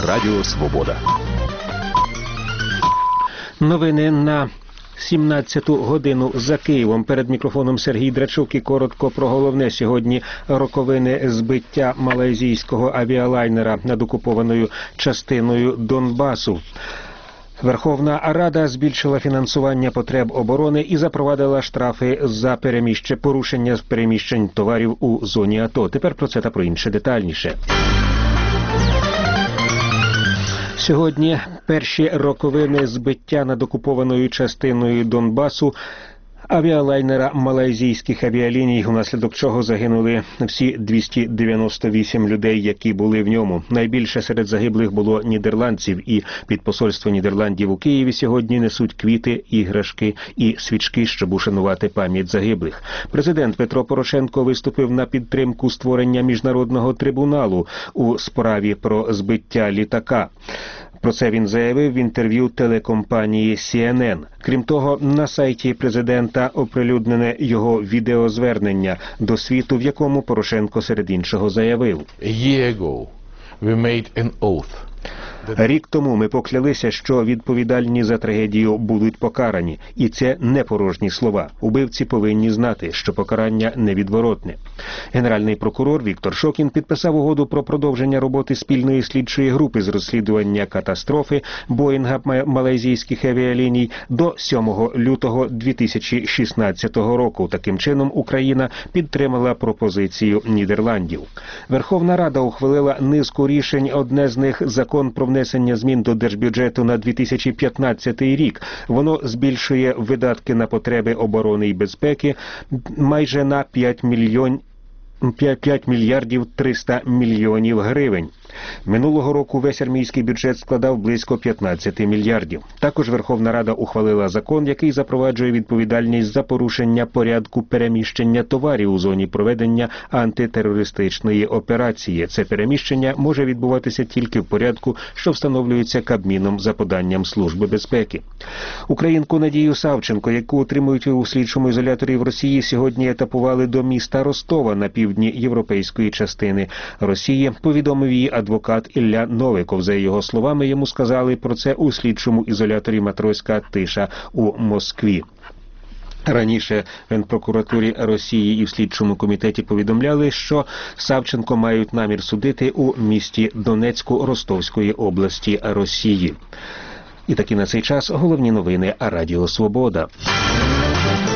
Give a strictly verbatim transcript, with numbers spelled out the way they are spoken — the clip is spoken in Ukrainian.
Радіо Свобода. Новини на сімнадцяту годину за Києвом. Перед мікрофоном Сергій Драчук і коротко про головне сьогодні. Роковини збиття малайзійського авіалайнера над окупованою частиною Донбасу. Верховна Рада збільшила фінансування потреб оборони і запровадила штрафи за переміщення, порушення переміщень товарів у зоні АТО. Тепер про це та про інше детальніше. Сьогодні перші роковини збиття над окупованою частиною Донбасу авіалайнера малайзійських авіаліній, унаслідок чого загинули всі двісті дев'яносто вісім людей, які були в ньому. Найбільше серед загиблих було нідерландців, і під посольство Нідерландів у Києві сьогодні несуть квіти, іграшки і свічки, щоб ушанувати пам'ять загиблих. Президент Петро Порошенко виступив на підтримку створення міжнародного трибуналу у справі про збиття літака. Про це він заявив в інтерв'ю телекомпанії Сі Ен Ен. Крім того, на сайті президента оприлюднене його відеозвернення до світу, в якому Порошенко серед іншого заявив: A year ago we made an oath. Рік тому ми поклялися, що відповідальні за трагедію будуть покарані. І це не порожні слова. Убивці повинні знати, що покарання невідворотне. Генеральний прокурор Віктор Шокін підписав угоду про продовження роботи спільної слідчої групи з розслідування катастрофи Боїнга малайзійських авіаліній до сьомого лютого дві тисячі шістнадцятого року. Таким чином, Україна підтримала пропозицію Нідерландів. Верховна Рада ухвалила низку рішень, одне з них – закон про внесення змін до держбюджету на дві тисячі п'ятнадцятий рік. Воно збільшує видатки на потреби оборони і безпеки майже на п'ять мільйонів. п'ять мільярдів триста мільйонів гривень. Минулого року весь армійський бюджет складав близько п'ятнадцять мільярдів. Також Верховна Рада ухвалила закон, який запроваджує відповідальність за порушення порядку переміщення товарів у зоні проведення антитерористичної операції. Це переміщення може відбуватися тільки в порядку, що встановлюється Кабміном за поданням Служби безпеки. Українку Надію Савченко, яку утримують у слідчому ізоляторі в Росії, сьогодні етапували до міста Ростова на півдні європейської частини Росії, повідомив її адвокат Ілля Новиков. За його словами, йому сказали про це у слідчому ізоляторі Матроська тиша у Москві. Раніше в Генпрокуратурі Росії і в слідчому комітеті повідомляли, що Савченко мають намір судити у місті Донецьку Ростовської області Росії. І такі на цей час головні новини Радіо Свобода.